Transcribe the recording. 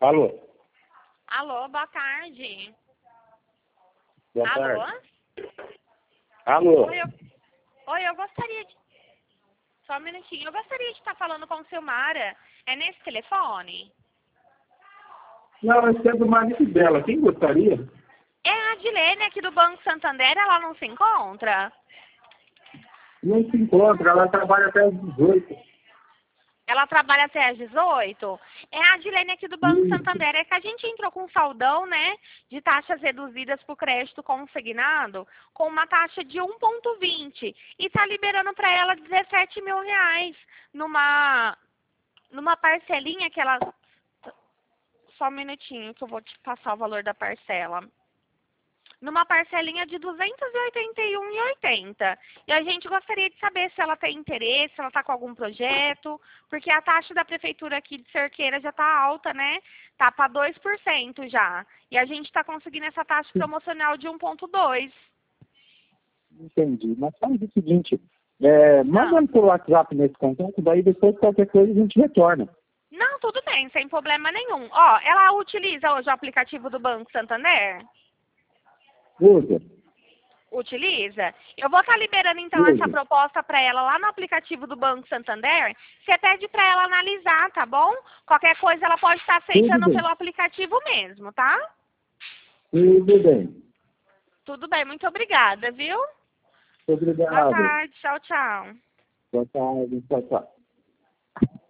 Alô? Alô, boa tarde. Boa Alô? tarde. Alô? Oi, eu gostaria de... Só um minutinho. Eu gostaria de estar falando com o Silmara. É nesse telefone? Não, esse é do marido dela. Quem gostaria? É a Adilene aqui do Banco Santander. Ela não se encontra? Não se encontra, ela trabalha até às 18. Ela trabalha até às 18? É a Adilene aqui do Banco Santander. É que a gente entrou com um saldão, né, de taxas reduzidas para o crédito consignado, com uma taxa de 1,20. E tá liberando para ela R$17.000 numa parcelinha que ela... Só um minutinho que eu vou te passar o valor da parcela. Numa parcelinha de R$281,80. E a gente gostaria de saber se ela tem interesse, se ela está com algum projeto, porque a taxa da prefeitura aqui de Cerqueira já está alta, né? Tá para 2% já. E a gente está conseguindo essa taxa promocional de 1,2%. Entendi. Mas faz o seguinte, manda por WhatsApp nesse contato, daí depois qualquer coisa a gente retorna. Não, tudo bem, sem problema nenhum. Ó, ela utiliza hoje o aplicativo do Banco Santander? Usa. Utiliza? Eu vou estar liberando então essa proposta para ela lá no aplicativo do Banco Santander. Você pede para ela analisar, tá bom? Qualquer coisa ela pode estar aceitando pelo aplicativo mesmo, tá? Tudo bem. Tudo bem, muito obrigada, viu? Obrigado. Boa tarde, tchau, tchau. Boa tarde. Tchau, tchau.